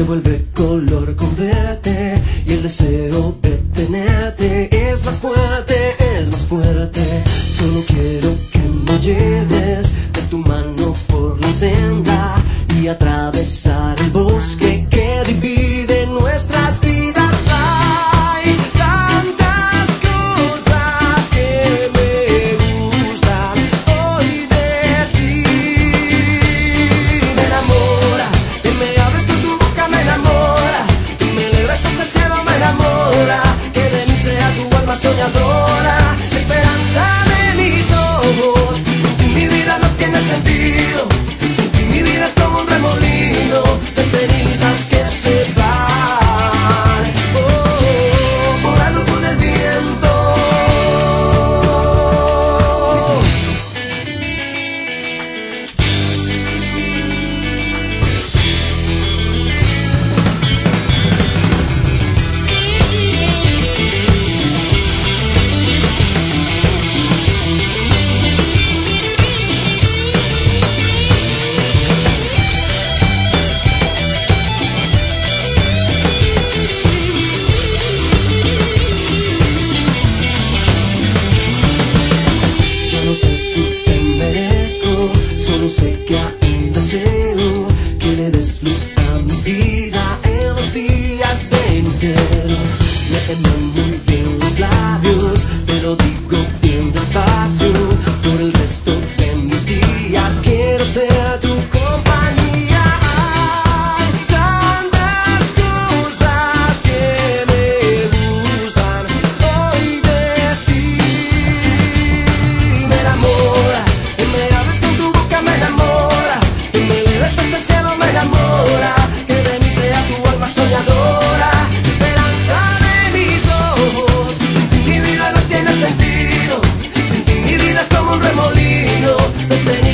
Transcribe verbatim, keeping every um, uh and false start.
se vuelve color con verte, y el deseo de tenerte es más fuerte, es más fuerte. Solo quiero que me lleves de tu mano por la senda y atravesar el bosque que divide nuestras vidas. Hay tantas cosas que me gustan hoy de ti. Me enamora, que me hables con tu boca, me enamora, que me eleves hasta el cielo, me enamora, que de mí sea tu alma soñadora, esperanza de mis ojos. Sin ti mi vida no tiene sentido, sin ti mi vida es como un remolino de cenizas que se van, oh, volando con el viento. No sé si te merezco, solo sé que aún deseo que le des luz a mi vida en los días venideros. Me quedan muy bien los labios, te lo digo bien despacio, por el resto de mis días quiero ser tu compañía. Hay tantas cosas que me gustan hoy de ti. Me enamora, que me hables con tu boca, me enamora, que me eleves hasta el cielo, me enamora, que de mí sea tu alma soñadora, esperanza de mis ojos. Sin ti mi vida no tiene sentido, sin ti mi vida es como un remolino de ceniza.